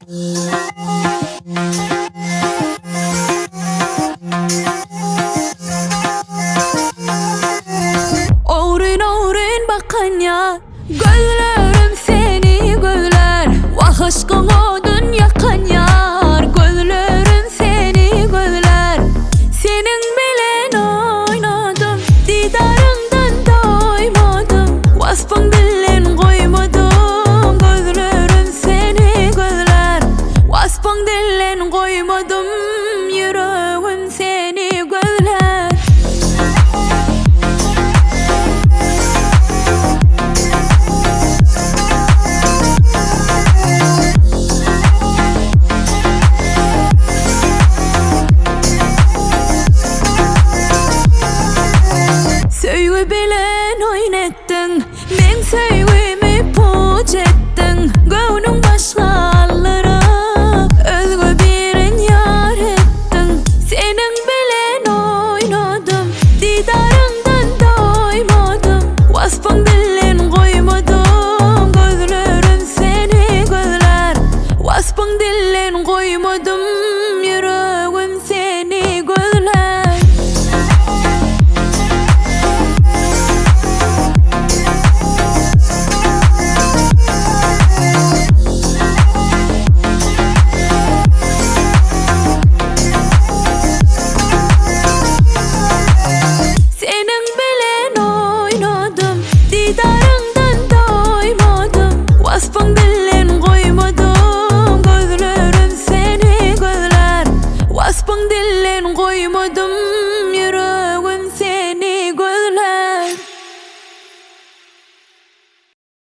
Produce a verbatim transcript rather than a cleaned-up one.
Oğrun oğrun bakan ya, gözlerim seni gözler. Vah aşkın odun yakan yar, gözlerim seni gözler. Senin bilen oynadım, didarından doymadım. Vasfın bilen koymadım, gözlerim seni gözler. Vasfın dilen koymadım, yüreğim seni gözler. Söyle bilen oynettin, men söylemi puç ettin. Gönlün başkalara özgü birin yar ettin. Senin bilen oynadım, didarından doymadım. Vasfın dilen koymadım, gözlerim seni gözler. Vasfın dilen koymadım,